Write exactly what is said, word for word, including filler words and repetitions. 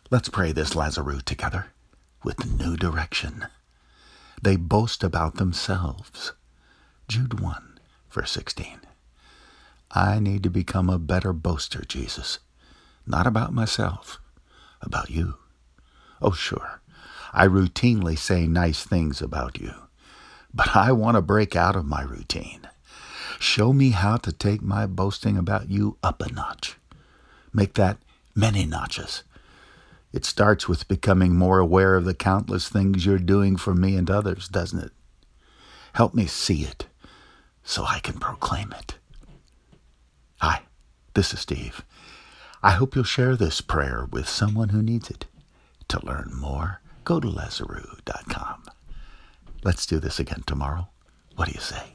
Let's pray this Lazarus together with new direction. They boast about themselves. Jude one, verse sixteen. I need to become a better boaster, Jesus. Not about myself, about you. Oh, sure, I routinely say nice things about you, but I want to break out of my routine. Show me how to take my boasting about you up a notch. Make that many notches. It starts with becoming more aware of the countless things you're doing for me and others, doesn't it? Help me see it so I can proclaim it. Hi, this is Steve. I hope you'll share this prayer with someone who needs it. To learn more, go to Lazarus dot com. Let's do this again tomorrow. What do you say?